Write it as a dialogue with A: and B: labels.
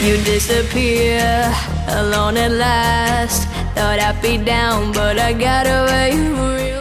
A: You disappear, alone at last. Thought I'd be down, but I got away real